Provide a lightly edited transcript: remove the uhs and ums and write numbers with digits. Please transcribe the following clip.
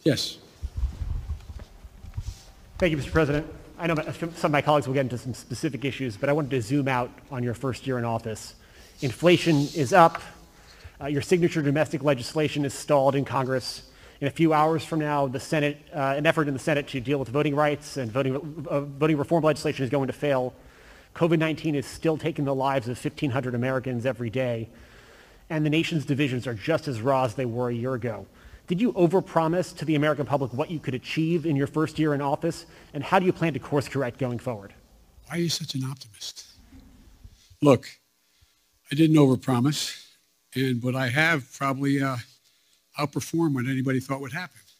Yes. Thank you, Mr. President. I know some of my colleagues will get into some specific issues, but I wanted to zoom out on your first year in office. Inflation is up. Your signature domestic legislation is stalled in Congress. In a few hours from now, the Senate, an effort in the Senate to deal with voting rights and voting reform legislation is going to fail. COVID-19 is still taking the lives of 1,500 Americans every day, and the nation's divisions are just as raw as they were a year ago. Did you overpromise to the American public what you could achieve in your first year in office, and how do you plan to course correct going forward? Why are you such an optimist? Look, I didn't overpromise, but I have probably outperformed what anybody thought would happen.